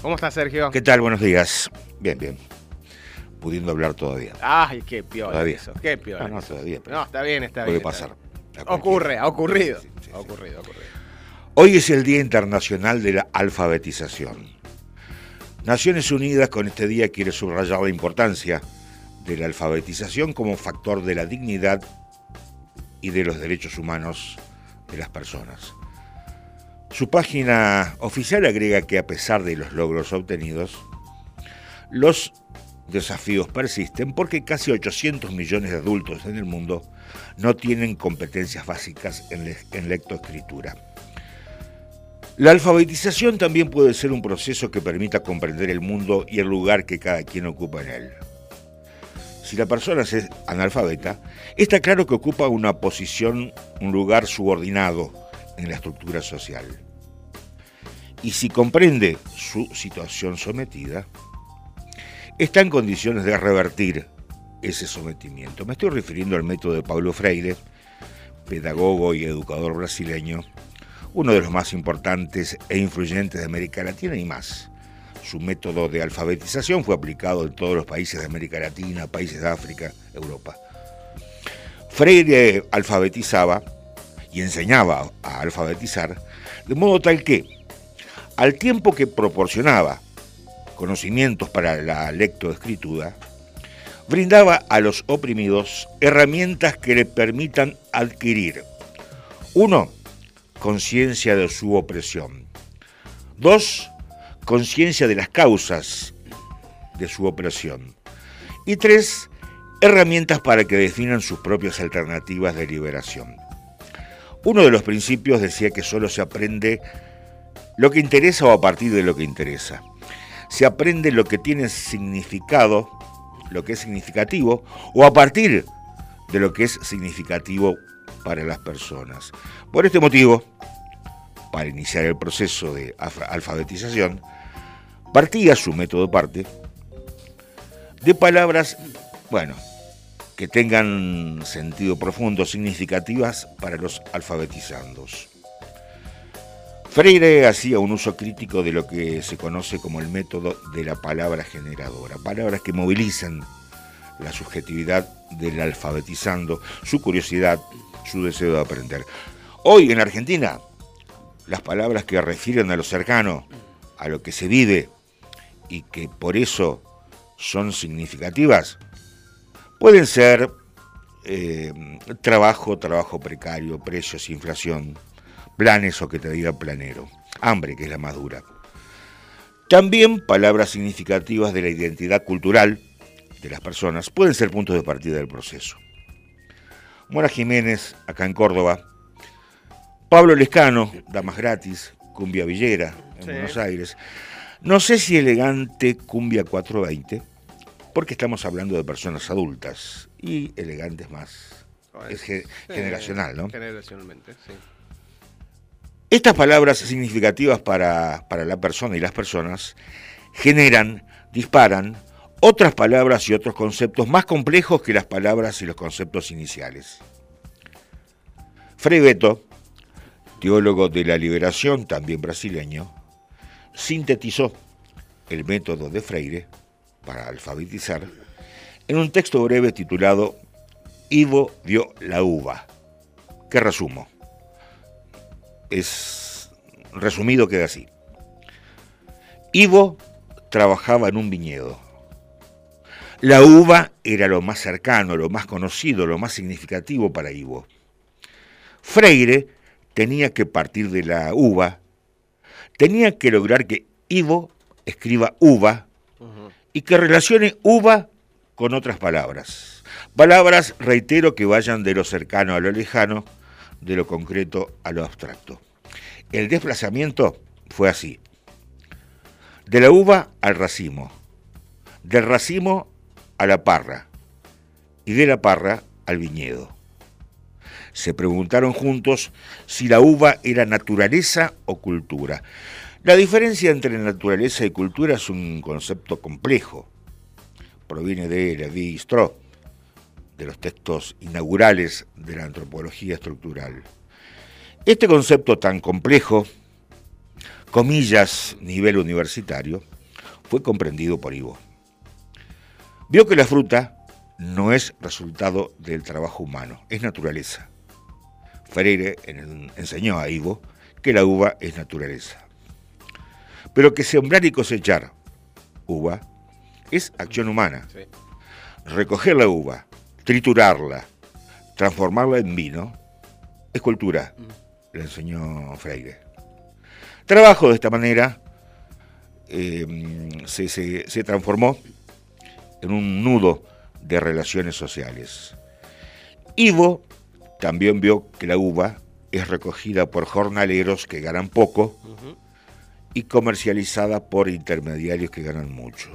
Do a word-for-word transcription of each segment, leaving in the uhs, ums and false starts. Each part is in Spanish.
¿Cómo estás, Sergio? ¿Qué tal? Buenos días. Bien, bien. Pudiendo hablar todavía. Ay, qué piola Todavía. eso. Qué piola. No, no, eso. todavía. pero No, está bien, está Puede bien. pasar. está bien. Ocurre, ha ocurrido. Sí, sí, ha sí. ocurrido, ha ocurrido. Hoy es el Día Internacional de la Alfabetización. Naciones Unidas con este día quiere subrayar la importancia de la alfabetización como factor de la dignidad y de los derechos humanos de las personas. Su página oficial agrega que a pesar de los logros obtenidos, los desafíos persisten porque casi ochocientos millones de adultos en el mundo no tienen competencias básicas en, le- en lectoescritura. La alfabetización también puede ser un proceso que permita comprender el mundo y el lugar que cada quien ocupa en él. Si la persona es analfabeta, está claro que ocupa una posición, un lugar subordinado en la estructura social. Y si comprende su situación sometida, está en condiciones de revertir ese sometimiento. Me estoy refiriendo al método de Paulo Freire, pedagogo y educador brasileño, uno de los más importantes e influyentes de América Latina y más. Su método de alfabetización fue aplicado en todos los países de América Latina, países de África, Europa. Freire alfabetizaba y enseñaba a alfabetizar, de modo tal que, al tiempo que proporcionaba conocimientos para la lectoescritura, brindaba a los oprimidos herramientas que le permitan adquirir: uno, conciencia de su opresión; dos, conciencia de las causas de su opresión; y tres, herramientas para que definan sus propias alternativas de liberación. Uno de los principios decía que solo se aprende lo que interesa o a partir de lo que interesa. Se aprende lo que tiene significado, lo que es significativo, o a partir de lo que es significativo para las personas. Por este motivo, para iniciar el proceso de alfabetización, partía su método parte de palabras, bueno, que tengan sentido profundo, significativas para los alfabetizandos. Freire hacía un uso crítico de lo que se conoce como el método de la palabra generadora, palabras que movilizan la subjetividad del alfabetizando, su curiosidad, su deseo de aprender. Hoy en Argentina, las palabras que refieren a lo cercano, a lo que se vive y que por eso son significativas, pueden ser eh, trabajo, trabajo precario, precios, inflación, planes o que te diga planero, hambre, que es la más dura. También palabras significativas de la identidad cultural de las personas pueden ser puntos de partida del proceso. Mora Jiménez, acá en Córdoba; Pablo Lescano, Damas Gratis, Cumbia Villera, en Sí. Buenos Aires. No sé si elegante Cumbia cuatrocientos veinte, porque estamos hablando de personas adultas, y elegantes más. Es ge- Sí, generacional, ¿no? Generacionalmente, sí. Estas palabras significativas para, para la persona y las personas generan, disparan otras palabras y otros conceptos más complejos que las palabras y los conceptos iniciales. Frei Betto, teólogo de la liberación, también brasileño, sintetizó el método de Freire para alfabetizar en un texto breve titulado Ivo vio la uva, que resumo. Es resumido, queda así. Ivo trabajaba en un viñedo. La uva era lo más cercano, lo más conocido, lo más significativo para Ivo. Freire tenía que partir de la uva, tenía que lograr que Ivo escriba uva Uh-huh. y que relacione uva con otras palabras. Palabras, reitero, que vayan de lo cercano a lo lejano, de lo concreto a lo abstracto. El desplazamiento fue así: de la uva al racimo, del racimo a la parra y de la parra al viñedo. Se preguntaron juntos si la uva era naturaleza o cultura. La diferencia entre naturaleza y cultura es un concepto complejo. Proviene de Lévi-Strauss, de los textos inaugurales de la antropología estructural. Este concepto tan complejo, comillas, nivel universitario, fue comprendido por Ivo. Vio que la fruta no es resultado del trabajo humano, es naturaleza. Freire enseñó a Ivo que la uva es naturaleza. Pero que sembrar y cosechar uva es acción humana. Sí. Recoger la uva, triturarla, transformarla en vino, es cultura, le enseñó Freire. Trabajo de esta manera eh, se, se, se transformó en un nudo de relaciones sociales. Ivo también vio que la uva es recogida por jornaleros que ganan poco uh-huh. y comercializada por intermediarios que ganan mucho.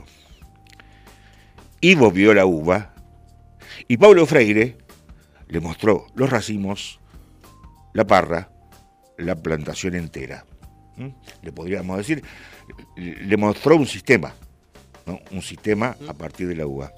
Ivo vio la uva y Paulo Freire le mostró los racimos, la parra, la plantación entera. ¿Mm? Le podríamos decir, le mostró un sistema, ¿no? Un sistema a partir de la uva.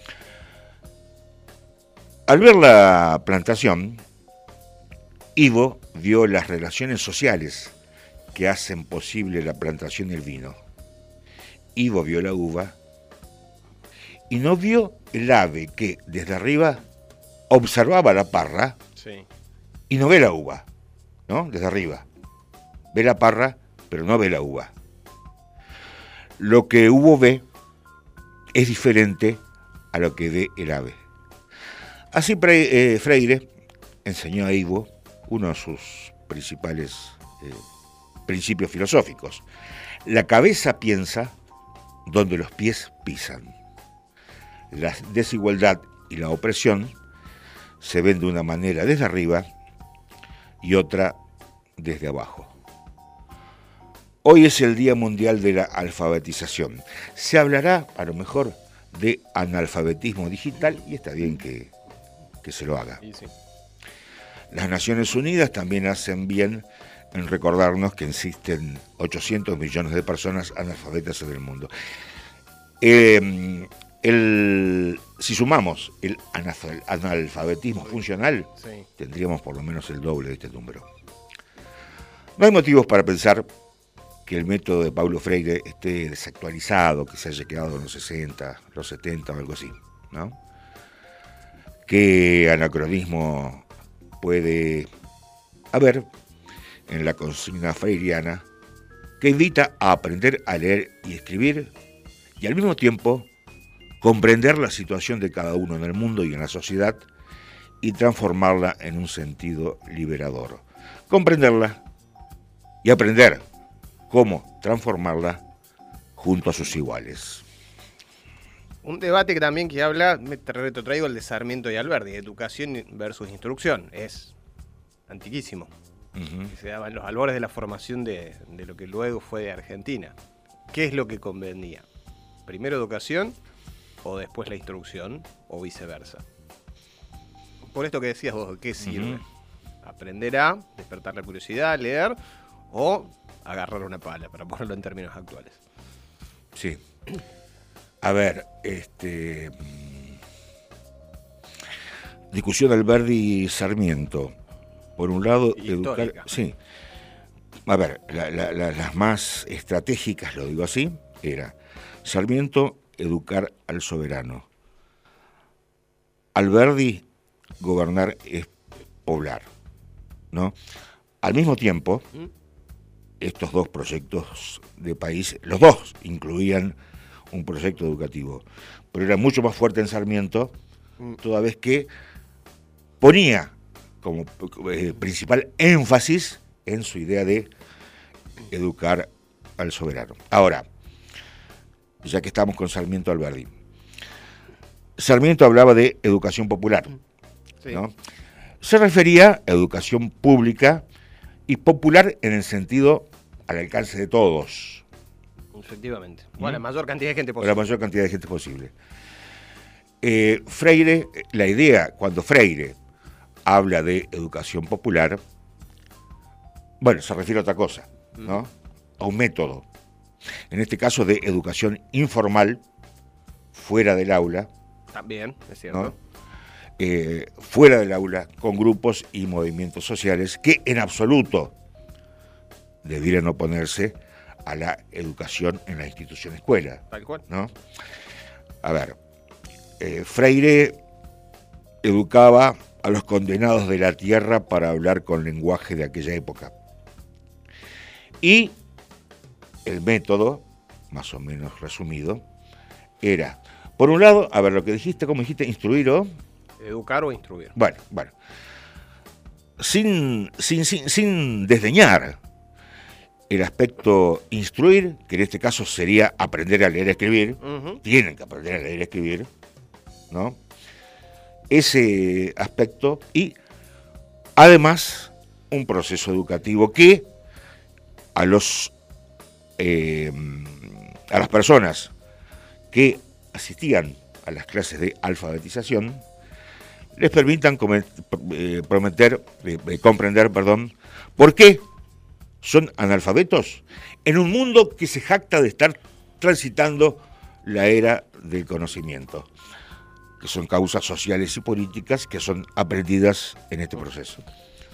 Al ver la plantación, Ivo vio las relaciones sociales que hacen posible la plantación del vino. Ivo vio la uva y no vio el ave que desde arriba observaba la parra sí. y no ve la uva, ¿no? Desde arriba. Ve la parra, pero no ve la uva. Lo que Ivo ve es diferente a lo que ve el ave. Así Freire enseñó a Ivo uno de sus principales eh, principios filosóficos. La cabeza piensa donde los pies pisan. La desigualdad y la opresión se ven de una manera desde arriba y otra desde abajo. Hoy es el Día Mundial de la Alfabetización. Se hablará, a lo mejor, de analfabetismo digital y está bien que, que se lo haga. Sí, sí. Las Naciones Unidas también hacen bien en recordarnos que existen ochocientos millones de personas analfabetas en el mundo. Eh, el, si sumamos el analfabetismo funcional, sí. tendríamos por lo menos el doble de este número. No hay motivos para pensar que el método de Paulo Freire esté desactualizado, que se haya quedado en los sesenta, los setenta o algo así, ¿no? ¿Qué anacronismo puede haber en la consigna freiriana que invita a aprender a leer y escribir y al mismo tiempo comprender la situación de cada uno en el mundo y en la sociedad y transformarla en un sentido liberador? Comprenderla y aprender cómo transformarla junto a sus iguales. Un debate que también que habla, me retrotraigo el de Sarmiento y Alberdi, educación versus instrucción, es antiquísimo. Uh-huh. Se daba en los albores de la formación de, de lo que luego fue de Argentina. ¿Qué es lo que convenía? ¿Primero educación o después la instrucción o viceversa? Por esto que decías vos, ¿qué sirve? Uh-huh. ¿Aprender a despertar la curiosidad, leer o agarrar una pala, para ponerlo en términos actuales? Sí. A ver, este... discusión Alberdi y Sarmiento. Por un lado, histórica. Educar... Sí. A ver, la, la, la, las más estratégicas, lo digo así, era Sarmiento, educar al soberano. Alberdi, gobernar es poblar, ¿no? Al mismo tiempo, ¿Mm? estos dos proyectos de país, los dos incluían un proyecto educativo, pero era mucho más fuerte en Sarmiento, toda vez que ponía como eh, principal énfasis en su idea de educar al soberano. Ahora, ya que estamos con Sarmiento Alberdi, Sarmiento hablaba de educación popular, sí. ¿no? Se refería a educación pública y popular en el sentido al alcance de todos. Efectivamente. O a la mayor cantidad de gente posible. O la mayor cantidad de gente posible. Eh, Freire, la idea, cuando Freire habla de educación popular, bueno, se refiere a otra cosa, ¿no? A un método. En este caso de educación informal, fuera del aula. También, es cierto. ¿no? Eh, fuera del aula, con grupos y movimientos sociales que en absoluto debieran oponerse a la educación en la institución escuela. Tal cual. ¿No? A ver, eh, Freire educaba a los condenados de la tierra para hablar con lenguaje de aquella época. Y el método, más o menos resumido, era, por un lado, a ver, lo que dijiste, ¿cómo dijiste? ¿Instruir o...? Educar o instruir. Bueno, bueno. Sin, sin, sin, sin desdeñar el aspecto instruir, que en este caso sería aprender a leer y escribir, uh-huh. Tienen que aprender a leer y escribir, ¿no? Ese aspecto y además un proceso educativo que a los eh, a las personas que asistían a las clases de alfabetización les permitan comet, eh, prometer, eh, comprender, perdón, por qué son analfabetos en un mundo que se jacta de estar transitando la era del conocimiento, que son causas sociales y políticas que son aprendidas en este proceso.